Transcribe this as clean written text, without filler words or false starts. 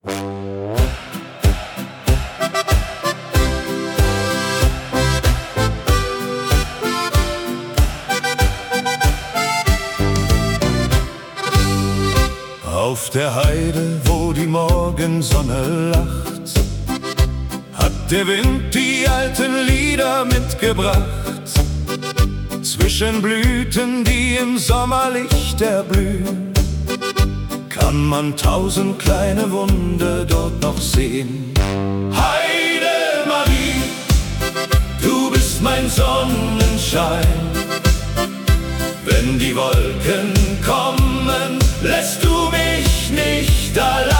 Auf der Heide, wo die Morgensonne lacht, hat der Wind die alten Lieder mitgebracht. Zwischen Blüten, die im Sommerlicht erblühen, kann man 1000 kleine Wunder dort noch sehen. Heide Marie, du bist mein Sonnenschein. Wenn die Wolken kommen, lässt du mich nicht allein.